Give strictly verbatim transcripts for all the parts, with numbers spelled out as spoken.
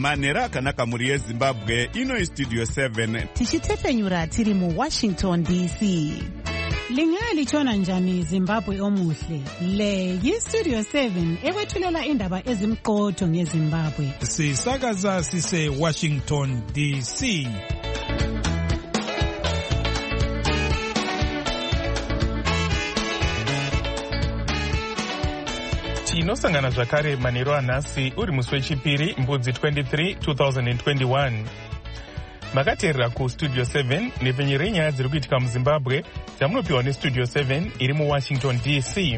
manhero akanaka mhuri yezimbabwe. Ino Studio seven tichitefenyura tiri muWashington D C. Lingaya lichona njani Zimbabwe omuhle? Le yiStudio seven ekwethulela indaba ezimqotho ngeZimbabwe. Sisakaza sise Washington D C. Tinosangana zvakare manhero anhasi uri musi wechipiri mbudzi twenty-three twenty twenty-one. Makateerera kuStudio seven nepfenyero yenyaya dziri kuitika muZimbabwe dzamunopiwa neStudio seven iri muWashington D C.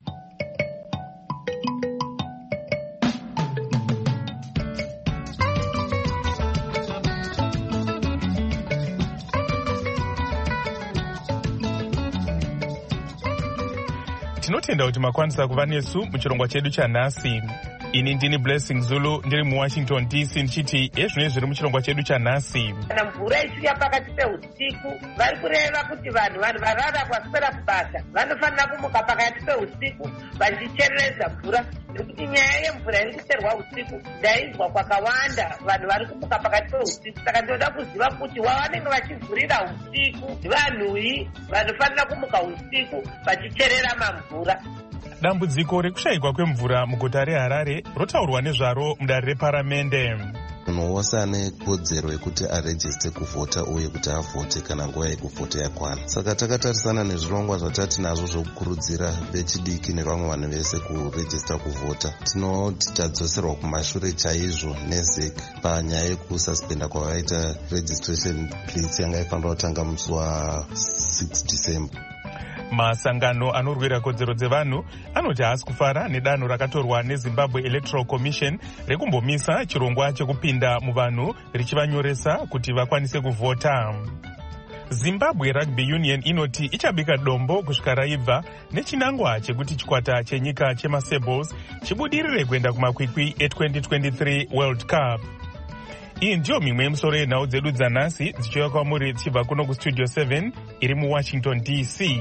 Tinotenda kuti makwanisa kuva nesu muchirongwa chedu chanhasi. Ini ndini Blessing Zulu ndiri muWashington D C ndichiti ezvino zviri muchirongwa chedu chanhasi. Kana mvura isvika pakati peusiku, vari kureva kuti vanhu vanhu varara kwaswera kubasa vanofanira kumuka pakati peusiku vachicherereza mvura, nekuti nyaya yemvura iri kucherwa usiku ndainzwa kwakawanda vanhu vari kumuka pakati peusiku. Saka ndinoda kuziva kuti wavanenge vachivhurira usiku vanhuyi vanofanira kumuka usiku vachicherera mamvura. Dambudziko rekushayikwa kwemvura muguta reHarare rotaurwa nezvaro mudare reparamende. Munhu wose ane kodzero yekuti arejiste kuvhota uye kuti avhote kana nguva yekuvhota yakwana. Saka takatarisana nezvirongwa zvatati nazvo zvokukurudzira vechidiki nevamwe vanhu vese kurejista kuvhota. Tinoti tadzoserwa kumashure chaizvo neZEC panyaya yekususpenda kwavaita registration please yanga ifanira kutanga musi wa six December. Masangano anorwira kodzero dzevanhu anoti haasi kufara nedanho rakatorwa neZimbabwe Electoral Commission rekumbomisa chirongwa chekupinda muvanhu richivanyoresa kuti vakwanise kuvhota. Zimbabwe Rugby Union inoti ichabika dombo kusvika raibva nechinangwa chekuti chikwata chenyika chemaSables chibudirire kuenda kumakwikwi e-twenty twenty-three World Cup. Iyi ndiyo mimwe yemusoro yenhau dzedu dzanhasi dzichiuya kwamuri dzichibva kuno kuStudio seven iri muWashington D C.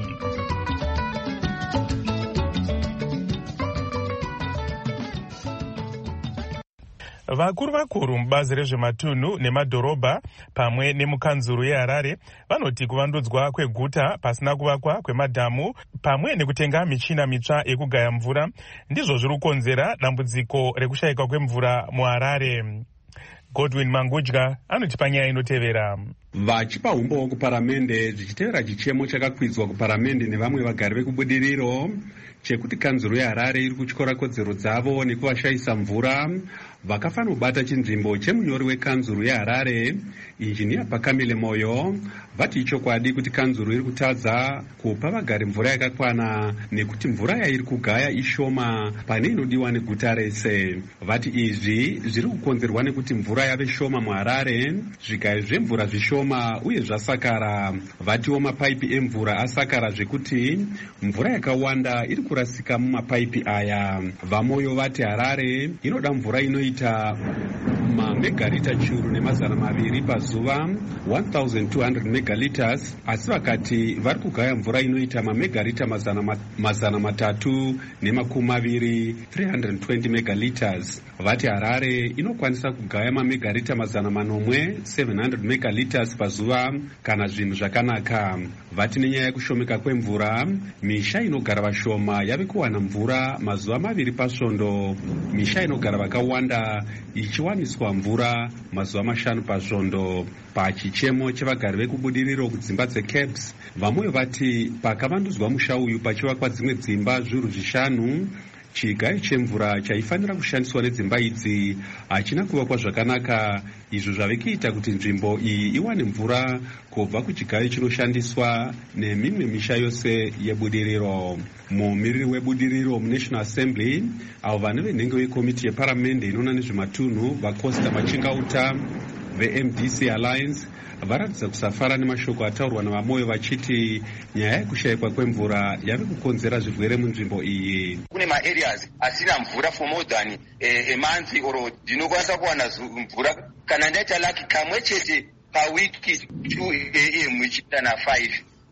Vakuru vakuru mubazi rezvematunhu nemadhorobha pamwe nemukanzuru yeHarare vanoti kuvandudzwa kweguta pasina kuvakwa kwemadhamu pamwe nekutenga michina mitsva yekugaya mvura ndizvo zviri kukonzera dambudziko rekushayikwa kwemvura muHarare. Godwin Mangudya anoti panyaya inotevera. Vachipa umbo kuparamende zvichitevera chichemo chakakwidzwa kuparamende nevamwe vagari vekubudiriro chekuti kanzuru yeHarare iri kutyora kodzero dzavo nekuvashayisa mvura, vakafanira kubata chinzvimbo chemunyori wekanzuru yeHarare injiniya Pakamile Moyo vati ichokwadi kuti kanzuru iri kutadza kupa vagari mvura yakakwana nekuti mvura yairi kugaya ishoma pane inodiwa neguta rese. Vati izvi zviri kukonzerwa nekuti mvura yave shoma muHarare, zvigayo zvemvura zvishoma uye zvasakara. Vatiwo mapaipi emvura asakara zvekuti mvura yakawanda iri kurasika mumapaipi aya. Vamoyo vati Harare inoda mvura inoita mamegarita chiuru nemazana maviri pazuva one thousand two hundred megaliters, asi vakati vari kugaya mvura inoita mamegarita mazana, ma, mazana matatu nemakumi maviri three hundred twenty megaliters. Vati Harare inokwanisa kugaya mamegarita mazana manomwe seven hundred megaliters pazuva kana zvinhu zvakanaka. Vati nenyaya yekushomeka kwemvura, misha inogara vashoma yave kuwana mvura mazuva maviri pasvondo, misha inogara vakawanda ichiwaniswa mvura mazuva mashanu pasvondo. Pachichemo chevagari vekubudiriro kudzimba dzeCabs, vamwe vati pakavandudzwa musha uyu pachivakwa dzimwe dzimba zviuru zvishanu, chigayo chemvura chaifanira kushandiswa nedzimba idzi hachina kuvakwa zvakanaka, izvo zvave kuita kuti nzvimbo iyi iwane mvura kubva kuchigayo chinoshandiswa nemimwe misha yose yebudiriro. Mumiriri webudiriro muNational Assembly, avo vane venhenge vekomiti yeparamende inoona nezvematunhu vaCosta Machingauta veM D C Alliance varatidza kusafara nemashoko ataurwa navamoyo vachiti nyaya yekushayikwa kwemvura yave kukonzera zvirwere munzvimbo iyi. Kune maareas asina mvura for more than a month or ndinokwanisa kuwana mvura kana ndaita laki kamwe chete pawiki two a m ichiita na five.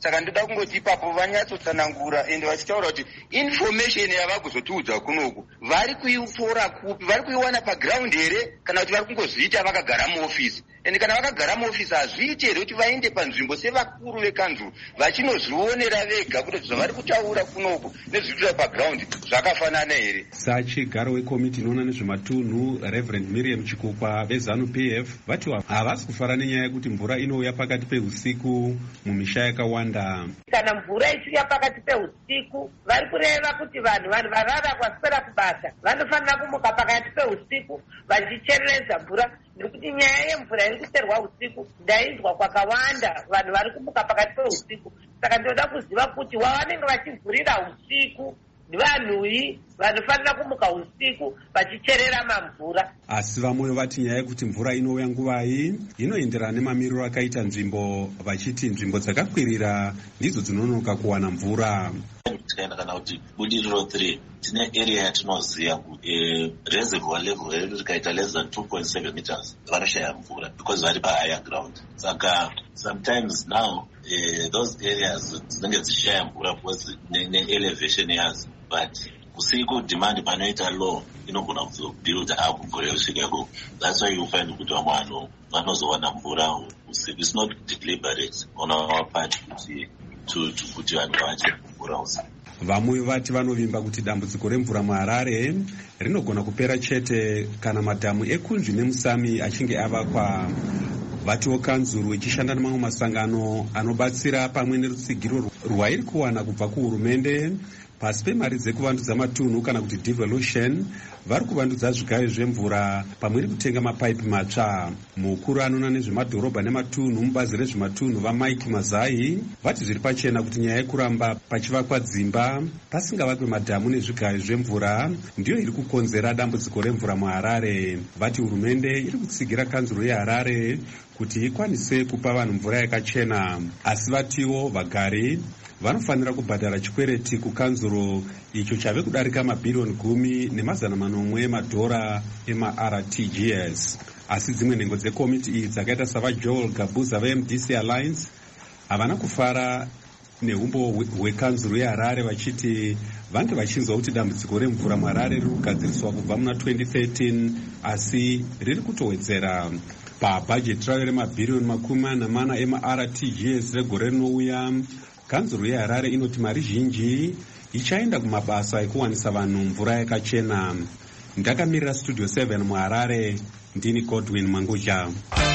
saka ndoda kungoti ipapo vanyatsotsanangura ende vachitaura kuti information yava kuzotiudza kunoku vari kuitora kupi, vari kuiwana pagiraundi here kana kuti vari kungozviita vakagara muofisi. Ende kana vakagara muofisi hazviiti here kuti vaende panzvimbo sevakuru vekanzuru vachinozvionera vega kuti zvavari kutaura kunoku nezviri pagiraundi zvakafanana here. Sachigaro wekomiti inoona nezvematunhu Reverend Miriam Chikukwa vezanu P F vati havasi kufara nenyaya yekuti mvura inouya pakati peusiku mumisha yakawanda. Kana mvura ichiuya pakati peusiku vari kureva kuti vanhu vanhu varara kwaswera kubasa vanofanira kumuka pakati peusiku vachicherereza mvura, nekuti nyaya yemvura iri kucherwa usiku ndainzwa kwakawanda vanhu vari kumuka pakati peusiku. Saka ndoda kuziva kuti wavanenge vachivhurira usiku vanhui vanofanira kumuka usiku vachicherera mamvura. Asi vamwe vati nyaya yekuti mvura inouya nguvai inoenderana nemamiriro akaita nzvimbo, vachiti nzvimbo dzakakwirira ndidzo dzinonoka kuwana mvura. Tikaenda kana kuti Budiriro three tine area yatinoziva reservoir level redu rikaita less than two point seven meters vanoshaya mvura because vari pahigher ground. Saka sometimes now uh, those areas dzinenge dzichishaya mvura because ne-elevation yazo, but usiku demand panoita low inogona kuzobuild up mvura yosvika ikoko. That's why you find kuti vamwe vanhu vanozowana mvura usiku. It's not deliberate on our part kuti kuti vanhu vache mvura usiku. Vamwe vati vanovimba kuti dambudziko remvura muHarare rinogona kupera chete kana madhamu ekunzvi nemusami achinge avakwa. Vatiwo kanzuru ichishanda nemamwe masangano anobatsira pamwe nerutsigiro rwairi kuwana kubva kuhurumende pasi pemari dzekuvandudza matunhu kana kuti devolution, vari kuvandudza zvigayo zvemvura pamwe nekutenga mapaipi matsva. Mukuru anoona nezvemadhorobha nematunhu mubazi rezvematunhu vaMike Mazai vati zviri pachena kuti nyaya yekuramba pachivakwa dzimba pasingavakwe madhamu nezvigayo zvemvura ndiyo iri kukonzera dambudziko remvura muHarare. Vati hurumende iri kutsigira kanzuro yeHarare kuti ikwanise kupa vanhu mvura yakachena, asi vatiwo vagari vanofanira kubhadhara chikwereti kukanzuro icho chave kudarika mabhiriyoni gumi nemazana manomwe emadhora ema-R T G S. Asi dzimwe nhengo dzekomiti iyi dzakaita savaJoel Gabuza veM D C Alliance havana kufara neumbo hwekanzuro yeHarare, vachiti vange vachinzwa kuti dambudziko remvura muHarare riri kugadziriswa kubva muna twenty thirteen asi riri kutowedzera. Pabhajeti rayo remabhiriyoni makumi mana mana ema-R T G S regore rinouya, kanzuro yeHarare inoti mari zhinji ichaenda kumabasa ekuwanisa vanhu mvura yakachena. Ndakamirira Studio seven muHarare, ndini Godwin Manguja.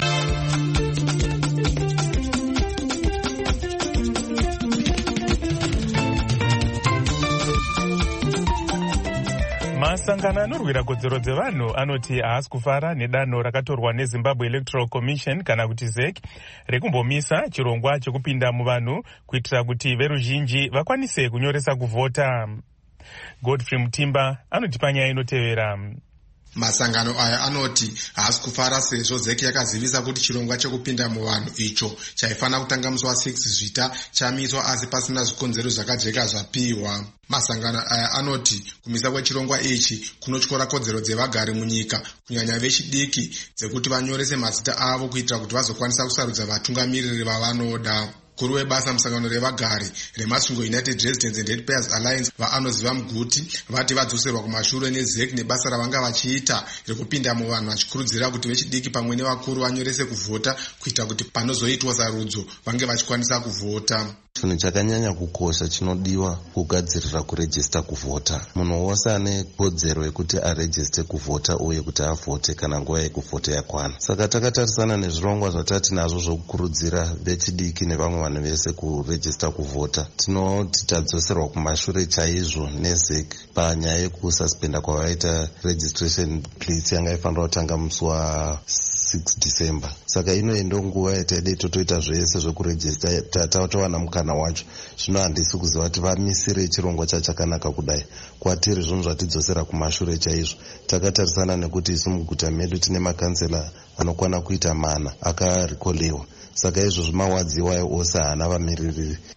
Masangano anorwira kodzero dzevanhu anoti haasi kufara nedanho rakatorwa neZimbabwe Electoral Commission kana kuti Z E C rekumbomisa chirongwa chekupinda muvanhu kuitira kuti veruzhinji vakwanise kunyoresa kuvhota. Godfrey Mutimba anotipa nyaya inotevera. Masangano aya anoti haasi kufara sezvo Z E C yakazivisa kuti chirongwa chekupinda muvanhu icho chaifana kutanga musi wa six zvita chamiswa asi pasina zvikonzero zvakajeka zvapiwa. Masangano aya anoti kumisa kwechirongwa ichi kunotyora kodzero dzevagari munyika, kunyanya vechidiki, dzekuti vanyorese mazita avo kuitira kuti vazokwanisa kusarudza vatungamiriri vavanoda. Mukuru webasa musangano revagari remasvingo United Residents and Ratepayers Alliance vaanoziva Mguti vati vadzoserwa kumashure neZ E C nebasa ravanga vachiita rekupinda muvanhu vachikurudzira kuti vechidiki pamwe nevakuru vanyorese kuvhota kuita kuti panozoitwa sarudzo vange vachikwanisa kuvhota. Chinhu chakanyanya kukosha chinodiwa kugadzirira kurejista kuvhota. Munhu wose ane kodzero yekuti arejiste kuvhota uye kuti avhote kana nguva yekuvhota yakwana. Saka takatarisana nezvirongwa zvatati nazvo zvokukurudzira vechidiki nevamwe vanhu vese kurejista kuvhota. Tinoti tadzoserwa kumashure chaizvo neZ E C panyaya yekususpenda kwavaita registration please yanga ifanira kutanga musi wa six December. Saka inoenda nguva yataide totoita zvese zvokurejista tatawana mukana wacho. Zvino handisi kuziva kuti vamisire chirongwa chachakanaka kudai. Kwatiri zvinhu zvatidzosera kumashure chaizvo. Takatarisana nekuti isu muguta medu tine makansela anokwana kuita mana akarikolewa. Saka izvozvo mawadzi iwayo ose haana vamiriri.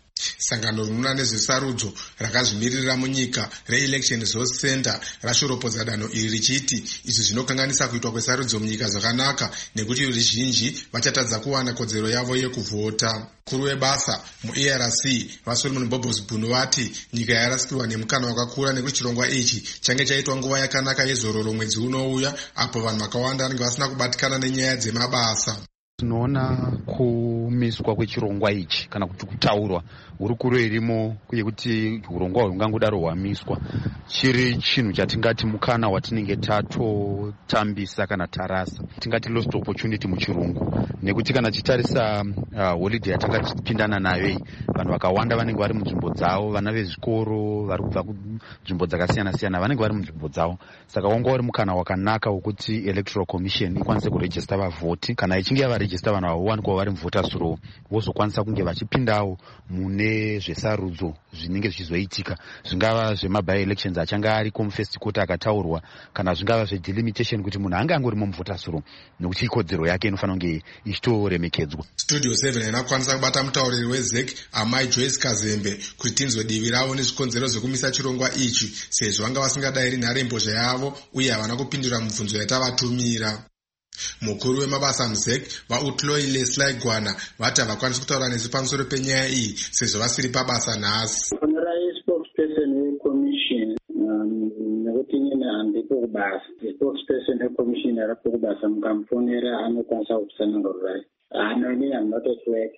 sangano rinoona nezvesarudzo rakazvimirira munyika reElection Resource Center rashoropodza danho iri richiti izvi zvinokanganisa kuitwa kwesarudzo munyika zvakanaka nekuti ruzhinji vachatadza kuwana kodzero yavo yekuvhota. Mukuru webasa muE R C vaSolomon Bobosbunu vati nyika yarasirwa nemukana wakakura nekuti chirongwa ichi change chaitwa nguva yakanaka yezororo mwedzi unouya apo vanhu vakawanda vanenge vasina kubatikana nenyaya dzemabasa. Tinoona kumiswa kwechirongwa ichi kana kuti kutaurwa hurukuro irimo yekuti urongwa hungangodaro hwamiswa chiri chinhu chatingati mukana watinenge tatotambisa kana tarasa, tingati lost opportunity muchirungu, nekuti kana chitarisa uh, holiday yatanga tichipindana nayo iyi, vanhu vakawanda vanenge vari munzvimbo dzavo, vana vezvikoro vari kubva kunzvimbo dzakasiyana siyana vanenge vari munzvimbo dzavo. Saka wanga uri mukana wakanaka wekuti electoral commission ikwanise kurejista vavhoti. Kana ichinge yavarejista vanhu avo wanikwa vari muvhoters row, vozokwanisa kunge vachipindawo mune zvesarudzo zvinenge zvichizoitika, zvingava zvemaby elections achanga ariko mufirst court akataurwa, kana zvingava zvedelimitation kuti munhu ange angorimo muvhoters row, nekuti ikodzero yake inofanira kunge ichitoremekedzwa. Studio seven inakwanisa kubata mutauriri weZ E C Amai Joyce Kazembe kuti tinzwe divi ravo nezvikonzero zvekumisa chirongwa ichi, sezvo vanga vasingadayiri nharembozha yavo uye havana kupindura mibvunzo yatavatumira. Mukuru wemabasa muZ E C vaUtloyi Leslie Gwana vati havakwanisi kutaura nesu pamusoro penyaya iyi sezvo vasiri pabasa nhasi. Nekuti nyina handipo kubasa, spokesperson wekomishini aripo kubasa, mukamufonera anokwanisa kutsanangurai. Hano ini am not at work.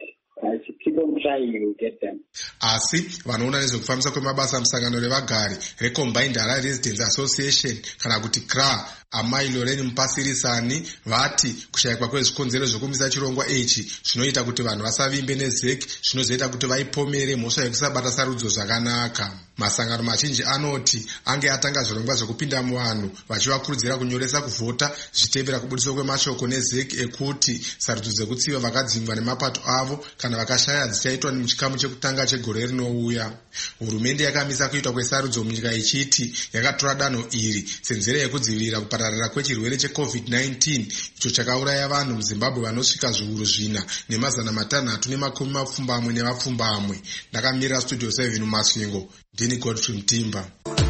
Asi vanoona nezvekufambisa kwemabasa musangano revagari reCombined Harare Residents Association kana kuti C R A, Amai Lorraine Mupasirisani vati kushayikwa kwezvikonzero zvekumisa chirongwa ichi zvinoita kuti vanhu vasavimbe neZ E C, zvinozoita kuti vaipomere mhosva yekusabata sarudzo zvakanaka. Masangano mazhinji anoti ange atanga zvirongwa zvekupinda muvanhu vachivakurudzira kunyoresa kuvhota zvichitevera kubudiswa kwemashoko neZ E C ekuti sarudzo dzekutsiva vakadzingwa nemapato avo kana vakashaya dzichaitwa muchikamu chekutanga chegore rinouya. Hurumende yakamisa kuitwa kwesarudzo munyika ichiti yakatora danho iri senzira yekudzivirira kupararira kwechirwere checovid nineteen icho chakauraya vanhu muZimbabwe vanosvika zviuru zvina nemazana matanhatu nemakumi mapfumbamwe nevapfumbamwe. Ndakamirira Studio seven muMasvingo, ndini Godfrey Mtimba.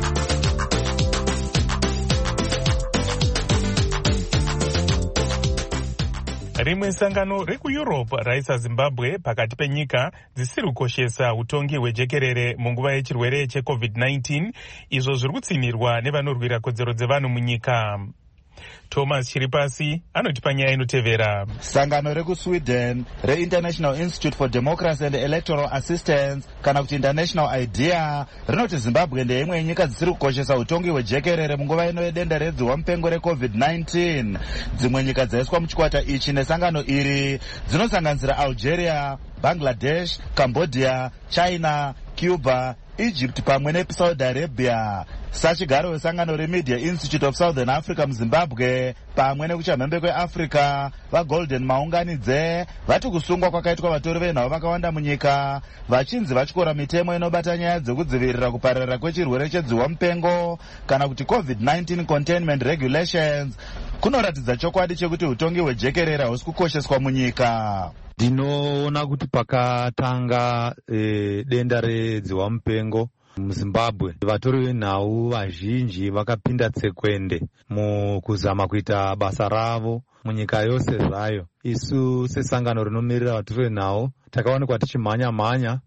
Rimwe sangano rekuEurope raisa Zimbabwe pakati penyika dzisiri kukoshesa utongi hwejekerere munguva yechirwere checovid nineteen, izvo zviri kutsimirwa nevanorwira kodzero dzevanhu munyika. Thomas Chiripasi anotipa nyaya inotevera. Sangano rekuSweden reInternational Institute for Democracy and Electoral Assistance kana kuti International IDEA rinoti Zimbabwe ndeimwe yenyika dzisiri kukoshesa utongi hwejekerere munguva ino yedenda redzihwa mupengo recovid nineteen. Dzimwe nyika dzaiswa muchikwata ichi nesangano iri dzinosanganisira Algeria, Bangladesh, Cambodia, China, Cuba, Egypt pamwe neSaudi Arabia. Sachigaro wesangano reMedia Institute of Southern Africa muZimbabwe pamwe nekuchamhembe kweAfrica vaGolden Maunganidze vati kusungwa kwakaitwa vatori venhau vakawanda munyika vachinzi vachikora mitemo inobata nyaya dzekudzivirira kupararira kwechirwere chedzihwa mupengo kana kuti covid nineteen containment regulations kunoratidza chokwadi chekuti utongi hwejekerere hausi kukosheswa munyika. Ndinoona kuti pakatanga e, denda redzihwa mupengo muZimbabwe vatori venhau vazhinji vakapinda tsekwende mukuzama kuita basa ravo munyika yose zvayo. Isu sesangano rinomirira vatori venhau takaonekwa tichimhanya mhanya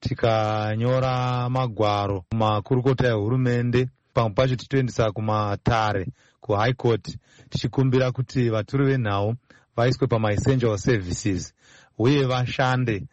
tikanyora magwaro kumakurukota ehurumende, pamwe pacho tichitoendesa kumatare kuHigh Court tichikumbira kuti vatori venhau vaiswe pamaessential services uye vashande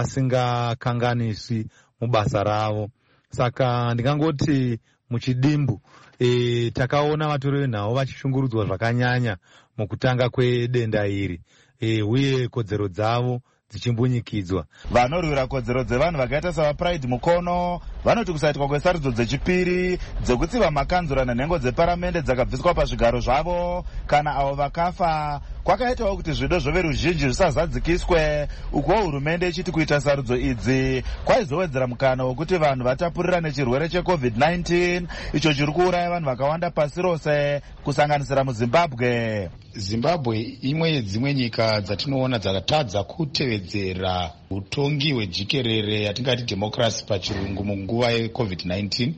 vasingakanganiswi mubasa ravo. Saka ndingangoti muchidimbu e, takaona vatori venhau vachishungurudzwa zvakanyanya mukutanga kwedenda iri e, uye kodzero dzavo dzichimbunyikidzwa. Vanorwira kodzero dzevanhu vakaita savaPride Mukono vanoti kusaitwa kwesarudzo dzechipiri dzekutsiva makanzura nenhengo dzeparamende dzakabviswa pazvigaro zvavo kana avo vakafa kwakaitawo kuti zvido zvoveruzhinji zvisazadzikiswe, ukuwo hurumende ichiti kuita sarudzo idzi kwaizowedzera mukana wekuti vanhu vatapurira nechirwere checovid nineteen icho chiri kuuraya vanhu vakawanda pasi rose kusanganisira muzimbabwe. Zimbabwe imwe yedzimwe nyika dzatinoona dzakatadza kutevedzera utongi hwejikerere yatingati democracy pachirungu munguva yecovid nineteen.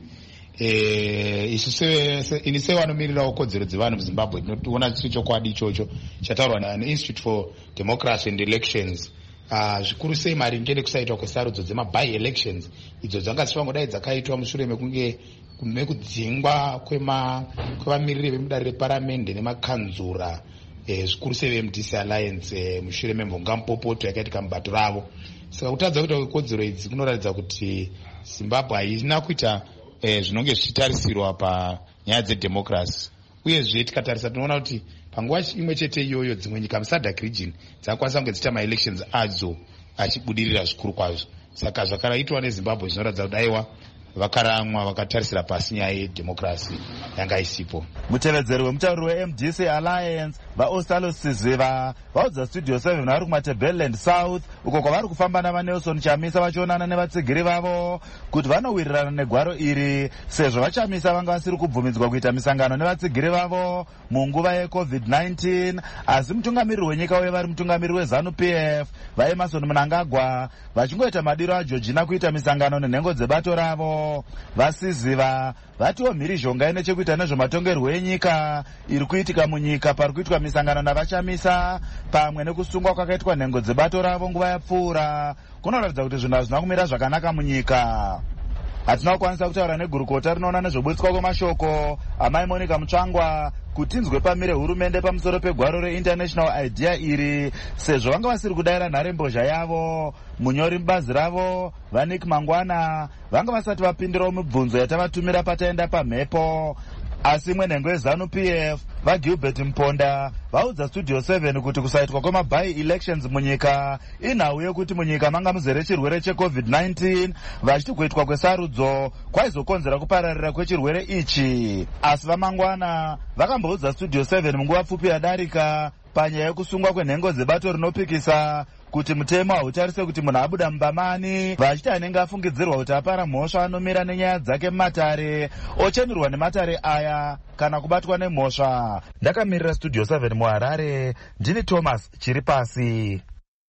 Eh, isu ini sevanomirirawo kodzero dzevanhu muzimbabwe tinoona chiri chokwadi ichocho chataurwa neinstitute for democracy and elections. Uh, zvikuru sei maringe nekusaitwa kwesarudzo dzemaby elections idzo dzanga dzichivangodai dzakaitwa mushure mekunge mekudzingwa kwevamiririri vemudare reparamende nemakanzura eh, zvikuru sei veM D C Alliance eh, mushure memvongampopoto yakaitika mubato ravo. Saka kutadza kuita kwekodzero idzi kunoratidza kuti Zimbabwe haina kuita eh, zvinonge zvichitarisirwa panyaya dzedemocracy. Uyezve tikatarisa tinoona kuti panguva imwe chete iyoyo dzimwe nyika musadc region dzakwanisa kunge dziita maelections adzo achibudirira zvikuru kwazvo. Saka zvakaraitwa neZimbabwe zvinoratidza kuti aiwa vakaramwa vakatarisira pasi nyaya yedemocracy yanga isipo. Mutevedzeri wemutauriri weM D C Alliance vaOstalo Siziva vaudza Studio seven vari kuMatabeleland South uko kwavari kufamba navaNelson Chamisa vachionana nevatsigiri vavo kuti vanowirirana negwaro iri sezvo vaChamisa vanga vasiri kubvumidzwa kuita misangano nevatsigiri vavo munguva yecovid nineteen. Asi mutungamiriri wenyika uye vari mutungamiriri weZanu-P F vaEmerson Mnangagwa vachingoita madiro aJoργina kuita misangano nenhengo dzebato ravo. Vasiziva vatiwo mhirizhonga ine chekuita nezvematongerwo enyika iri kuitika munyika pari kuitwa misangano navaChamisa pamwe nekusungwa kwakaitwa nhengo dzebato ravo nguva yapfuura kunoratidza kuti zvinhu hazvina kumira zvakanaka munyika. Hatina kukwanisa kutaura negurukota rinoona nezvobutswa kwemashoko amai Monica Mutsvangwa kuti inzwe pamire hurumende pamusoro pegwaro reInternational IDEA iri sezvo vanga vasiri kudayira nharembozha yavo. Munyori mubazi ravo vaNick Mangwana vanga vasati vapindirawo mibvunzo yatavatumira pataenda pamhepo. Asi imwe nhengo yeZanu-P F vaGilbert Mponda vaudza Studio seven kuti kusaitwa kwemaby elections munyika inhau yekuti munyika manga muzere chirwere checovid nineteen vachiti kuitwa kwesarudzo kwaizokonzera kupararira kwechirwere ichi. Asi vaMangwana vakamboudza Studio seven munguva pfupi yadarika panyaya yekusungwa kwenhengo dzebato rinopikisa kuti mutemo hautarise kuti munhu abuda mubamani vachiti anenge afungidzirwa kuti apara mhosva anomira nenyaya dzake mumatare ochemirwa nematare aya kana kubatwa nemhosva. Ndakamirira Studio seven muHarare ndini Thomas Chiripasi.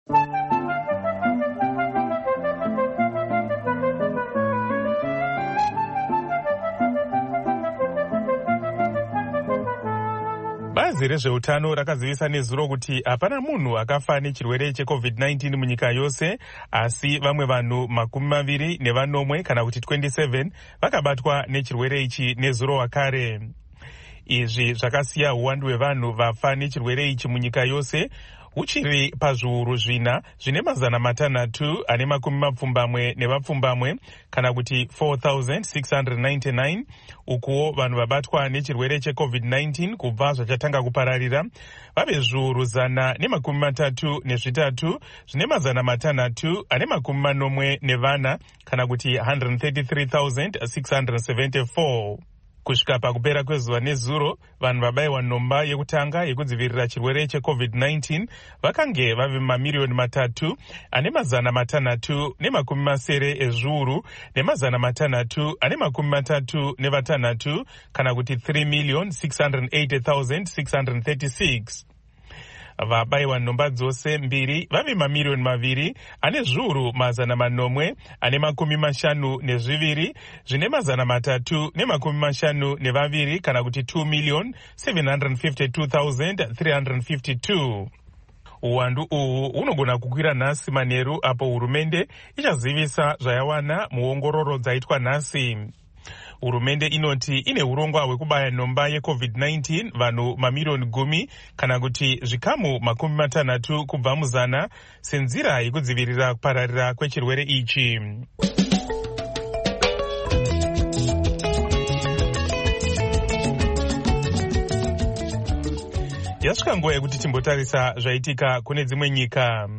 Bazi rezveutano rakazivisa nezuro kuti hapana munhu akafa nechirwere checovid nineteen munyika yose, asi vamwe vanhu makumi maviri nevanomwe kana kuti twenty-seven vakabatwa nechirwere ichi nezuro wakare. Izvi zvakasiya uwandu hwevanhu vafa nechirwere ichi munyika yose uchiri pazviuru zvina zvine mazana matanhatu ane makumi mapfumbamwe nevapfumbamwe kana kuti four thousand six hundred ninety-nine. Ukuwo vanhu vabatwa nechirwere checovid nineteen kubva zvachatanga kupararira vave zviuru zana nemakumi matatu nezvitatu zvine mazana matanhatu ane makumi manomwe nevana kana kuti one hundred thirty-three thousand six hundred seventy-four. Kusvika pakupera kwezuva nezuro vanhu vabayiwa nhomba yekutanga yekudzivirira chirwere checovid nineteen vakange vave mamiriyoni matatu ane mazana matanhatu nemakumi masere ezviuru nemazana matanhatu ane makumi matatu nevatanhatu kana kuti three million six hundred eighty thousand six hundred thirty-six. Vabayiwa nhomba dzose mbiri vave mamiriyoni maviri ane zviuru mazana manomwe ane makumi mashanu nezviviri zvine mazana matatu nemakumi mashanu nevaviri kana kuti two million seven hundred fifty-two thousand three hundred fifty-two. Uwandu uhu hunogona kukwira nhasi manheru apo hurumende ichazivisa zvayawana muongororo dzaitwa nhasi. Hurumende inoti ine urongwa hwekubaya nhomba yecovid nineteen vanhu mamiriyoni gumi kana kuti zvikamu makumi matanhatu kubva muzana senzira yekudzivirira kupararira kwechirwere ichi. Yasvika nguva yekuti timbotarisa zvaitika kune dzimwe nyika.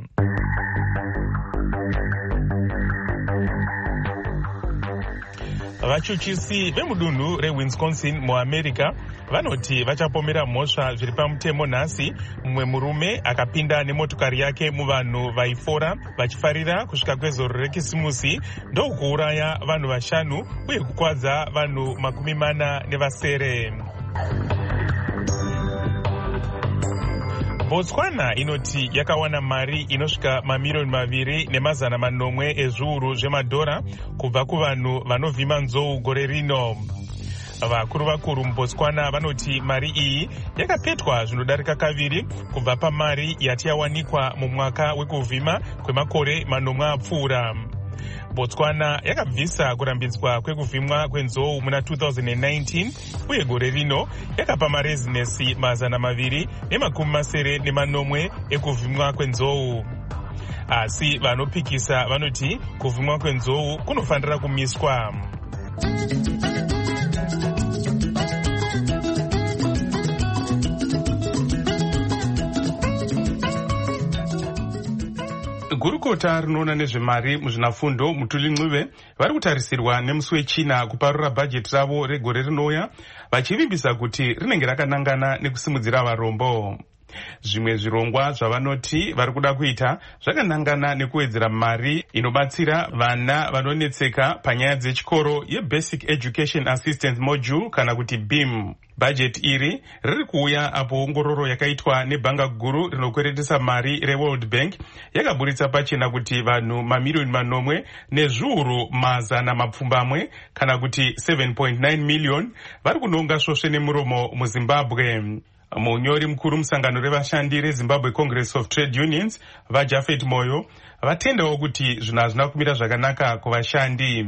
Vachuchisi vemudunhu reWisconsin muAmerica vanoti vachapomera mhosva zviri pamutemo nhasi mumwe murume akapinda nemotokari yake muvanhu vaifora vachifarira kusvika kwezoro rekisimusi ndokuuraya vanhu vashanu uye kukwadza vanhu makumi mana nevasere. Botswana inoti yakawana mari inosvika mamiliyoni maviri nemazana manomwe ezviuru zvemadhora kubva kuvanhu vanovhima nzou gore rino. Vakuru vakuru muBotswana vanoti mari iyi yakapetwa zvinodarika kaviri kubva pamari yati yawanikwa mumwaka wekuvhima kwemakore manomwe apfuura. Botswana yakabvisa kurambidzwa kwekuvhimwa kwenzou muna two thousand nineteen uye gore rino yakapa marezinesi mazana maviri nemakumi masere nemanomwe ekuvhimwa kwenzou. Asi vanopikisa vanoti kuvhimwa kwenzou kunofanira kumiswa. Gurukota rinoona nezvemari muzvinafundo Mutuli Ncube vari kutarisirwa nemusi wechina kuparura bhajeti ravo regore rinouya vachivimbisa kuti rinenge rakanangana nekusimudzira varombo. Zvimwe zvirongwa zvavanoti vari kuda kuita zvakanangana nekuwedzera mari inobatsira vana vanonetseka panyaya dzechikoro yeBasic Education Assistance Module kana kuti B I M. Bhajeti iri riri kuuya apo ongororo yakaitwa nebhanga guru rinokweretesa mari reWorld Bank yakaburitsa pachena kuti vanhu mamiliyoni manomwe nezviuru mazana mapfumbamwe kana kuti seven point nine million vari kunonga svosve nemuromo muZimbabwe. Munyori mukuru musangano revashandi reZimbabwe Congress of Trade Unions vaJafet Moyo vatendawo kuti zvinhu hazvina kumira zvakanaka kuvashandi.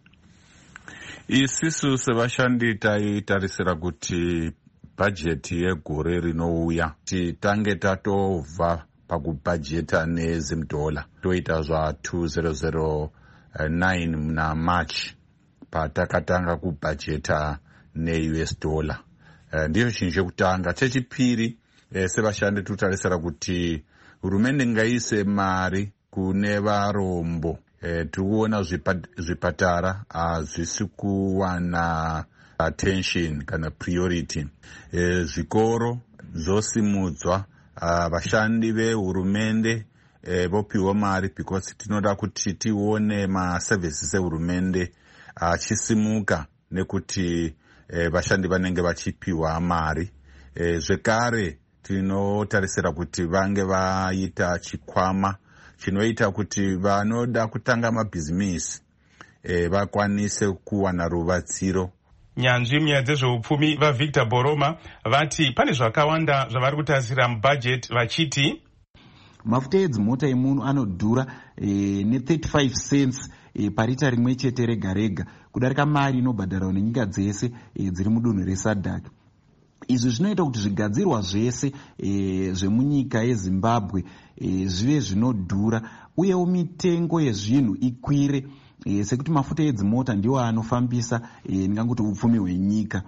Isisu sevashandi taitarisira kuti bhajeti yegore rinouya titange tatobva pakubhajeta nezimdola toita zva two thousand nine muna March patakatanga kubhajeta neU S dollar. Ndiyo chinhu chekutanga. Chechipiri sevashandi tutarisira kuti hurumende ngaise mari kune varombo. Tikuona zvipatara hazvisi kuwana attention kana priority. Zvikoro zvosimudzwa, vashandi vehurumende vopiwa mari because tinoda kuti tione maservices ehurumende achisimuka nekuti vashandi vanenge vachipiwa mari. Zvekare tinotarisira kuti vange vaita chikwama chinoita kuti vanoda kutanga mabhizimisi vakwanise kuwana rubatsiro. Nyanzvi munyaya dzezveupfumi vaVictor Boroma vati pane zvakawanda zvavari kutarisira mubhajeti vachiti mafuta edzimota emunhu anodhura e, ne thirty-five cents e, parita rimwe chete rega rega kudarika mari inobhadharwa nenyika dzese e, dziri mudunhu reSADC. Izvi zvinoita kuti zvigadzirwa zvese e, zvemunyika yeZimbabwe e, zvive zvinodhura uyewo mitengo yezvinhu ikwire e, sekuti mafuta edzimota ndiwo anofambisa e, ndingangoti upfumi hwenyika.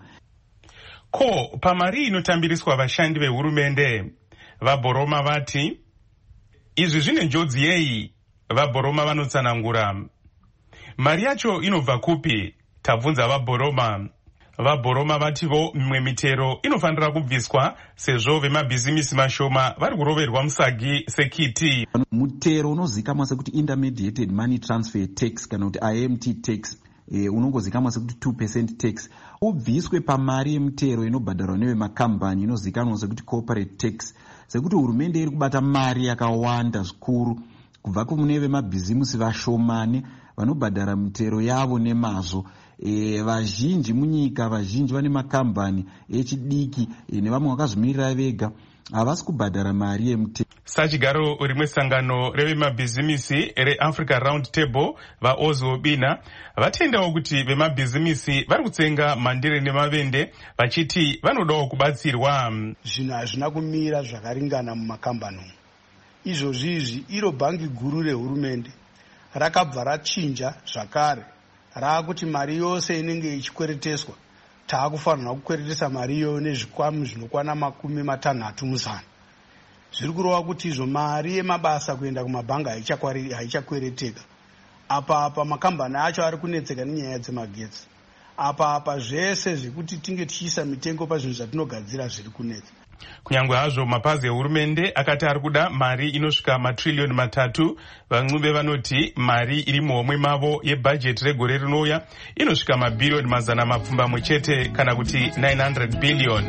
Ko pamari inotambiriswa vashandi vehurumende vaBoroma vati izvi zvine njodzi yei? VaBoroma vanotsanangura mari yacho inobva kupi? Tabvunza vaBoroma. VaBoroma vativo mimwe mitero inofanira kubviswa sezvo vemabhizimisi mashoma vari kuroverwa musagi sekiti. Mutero unozikamwa sekuti intermediated money transfer tax kana kuti I M T tax e, unongozikamwa sekuti two percent tax ubviswe pamari yemutero inobhadharwa nevemakambani inozikamwa sekuti corporate tax, sekuti hurumende iri kubata mari yakawanda zvikuru kubva kumune vemabhizimisi vashomane vanobhadhara mitero yavo nemazvo. E, vazhinji munyika vazhinji vane makambani echidiki e, nevamwe vakazvimirira vega havasi kubhadhara mari yemutero. Sachigaro rimwe sangano revemabhizimisi reAfrica Round Table vaOzwo Bina vatendawo kuti vemabhizimisi vari kutsenga mandire nemavende vachiti vanodawo kubatsirwa. Zvinhu hazvina kumira zvakaringana mumakambani. Izvozvi izvi iro bhangi guru rehurumende rakabva rachinja zvakare raakuti mari yose inenge ichikwereteswa taakufanirwa kukweretesa mari iyoyo nezvikwamu zvinokwana makumi matanhatu muzana. Zviri kurova kuti izvo mari yemabasa kuenda kumabhanga haichakwereteka. Apa apa makambani acho ari kunetseka nenyaya dzemagetsi. apa apa zvese zvekuti tinge tichiisa mitengo pazvinhu zvatinogadzira zviri kunetsa. Kunyangwe hazvo mapazi ehurumende akati ari kuda mari inosvika matriliyoni matatu, vamwe vanoti mari iri muhomwe mavo yebhajeti regore rinouya inosvika mabhiriyoni mazana mapfumbamwe chete kana kuti nine hundred billion.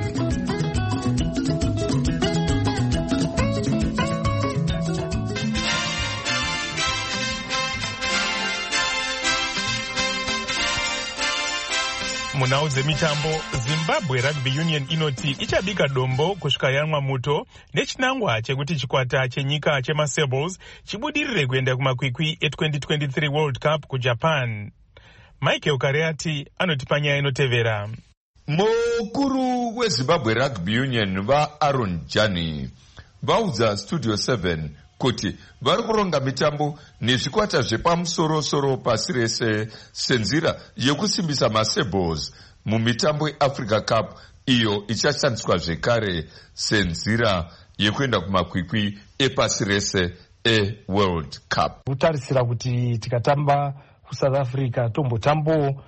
Munhau dzemitambo, Zimbabwe Rugby Union inoti ichabika dombo kusvika yanwa muto nechinangwa chekuti chikwata chenyika chemaSables chibudirire kuenda kumakwikwi e-twenty twenty-three World Cup kuJapan. Michael Kariati anoti panyaya inotevera. Mukuru weZimbabwe Rugby Union vaAaron Jani vaudza Studio seven kuti vari kuronga mitambo nezvikwata zvepamusoro-soro pasi rese senzira yekusimbisa maSables mumitambo yeAfrica Cup iyo ichashandiswa zvekare senzira yekuenda kumakwikwi epasi rese eWorld Cup. Kutarisira kuti tikatamba kuSouth Africa tombotambo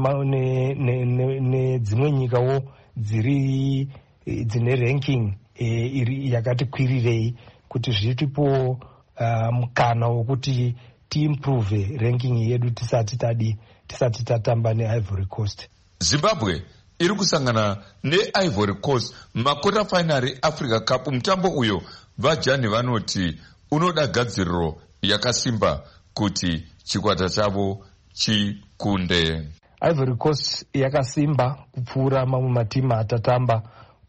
nedzimwe nyikawo dziri dzine ranking iri yakati kwirirei kuti zvitipo mukana um, wokuti tiimprove ranking yedu tisati tadi tisati tatamba neIvory Coast. Zimbabwe iri kusangana neIvory Coast makota final eAfrica Cup. Mutambo uyo vajani vanoti unoda gadziriro yakasimba kuti chikwata chavo chikunde. Ivory Coast yakasimba kupfuura mamwe matimu atatamba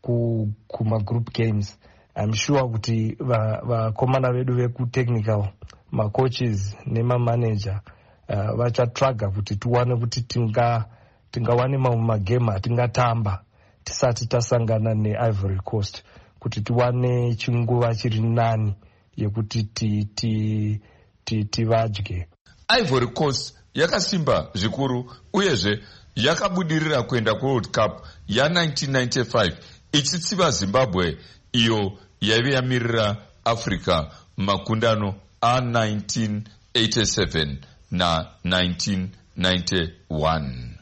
kuma group games. I'm sure kuti vakomana va vedu vekutechnical macoaches nemamanager uh, vachatraga kuti tiwane kuti tinga tingawane mamwe magame atingatamba tisati tasangana neIvory Coast kuti tiwane chinguva chiri nani yekuti ti ti ti tivadye. Ivory Coast yakasimba zvikuru uyezve yakabudirira kuenda kuWorld Cup ya nineteen ninety-five ichitsiva Zimbabwe iyo yaive yamirira Africa makundano a nineteen eighty-seven na nineteen ninety-one.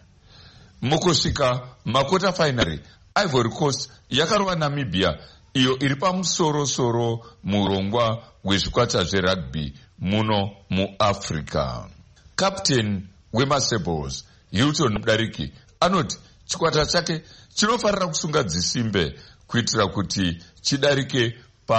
Mukusvika makota finary, Ivory Coast yakarova Namibia iyo iri pamusoro-soro murongwa wezvikwata zverugby muno muAfrica. Captain wemaSables Hilton Mudariki anoti chikwata chake chinofanira kusunga dzisimbe kuitira kuti chidarike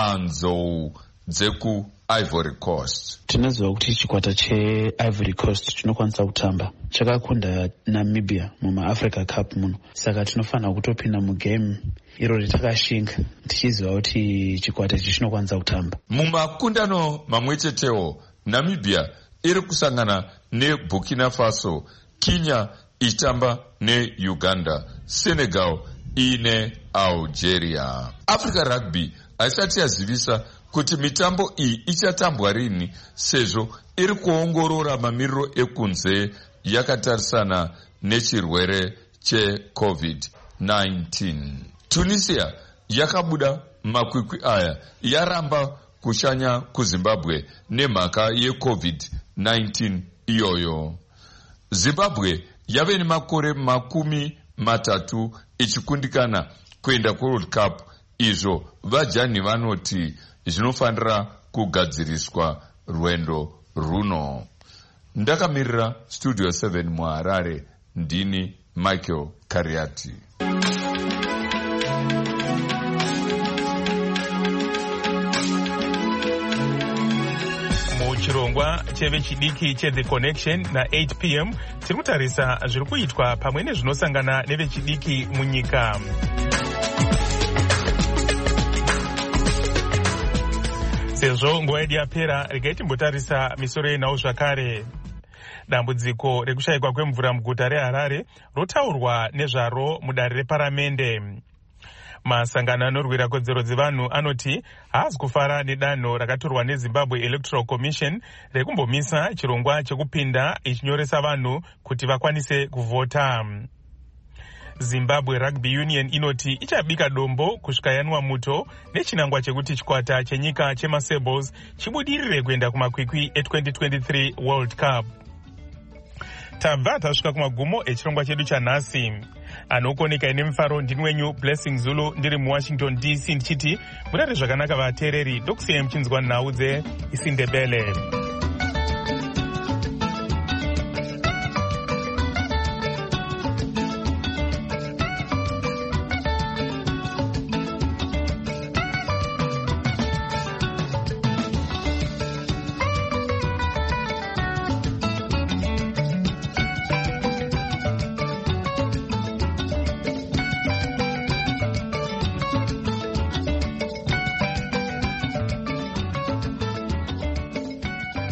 panzou dzeku Ivory Coast. Tinoziva kuti chikwata cheIvory Coast chinokwanisa kutamba chakakunda Namibia mumaAfrica Cup muno, saka tinofanira kutopinda mugame iro ritakashinga tichiziva kuti chikwata ichi chinokwanisa kutamba. Mumakundano mamwechetewo Namibia iri kusangana neBurkina Faso, Kenya ichitamba neUganda, Senegal ine Algeria. Africa Rugby haisati yazivisa kuti mitambo iyi ichatambwa rini sezvo iri kuongorora mamiriro ekunze yakatarisana nechirwere cheCovid nineteen. Tunisia yakabuda makwikwi aya yaramba kushanya kuZimbabwe nemhaka yeCovid nineteen iyoyo. Zimbabwe yave nemakore makumi matatu ichikundikana kuenda kuWorld Cup, izvo vajani vanoti zvinofanira kugadziriswa rwendo runo. Ndakamirira Studio seven muHarare, ndini Michael Kariati. Chirongwa cheve chidiki cheThe Connection na eight p m tiri kutarisa zviri kuitwa pamwe nezvinosangana nevechidiki munyika. Sezvo nguva yedu yapera, regai timbotarisa misoro yenhau zvakare. Dambudziko rekushayikwa kwemvura muguta reHarare rotaurwa nezvaro mudare reparamende. Masangano anorwira kodzero dzevanhu anoti haazi kufara nedanho rakatorwa neZimbabwe Electoral Commission rekumbomisa chirongwa chekupinda ichinyoresa vanhu kuti vakwanise kuvhota. Zimbabwe Rugby Union inoti ichabika dombo kusvika yanwa muto nechinangwa chekuti chikwata chenyika chemaSables chibudirire kuenda kumakwikwi e-twenty twenty-three World Cup. tabva tasvika kumagumo echirongwa chedu chanhasi. Anokoneka ine mufaro ndini wenyu Blessing Zulu ndiri muWashington D C ndichiti murare zvakanaka vateereri, ndokusiyai muchinzwa nhau dzeIsindebele.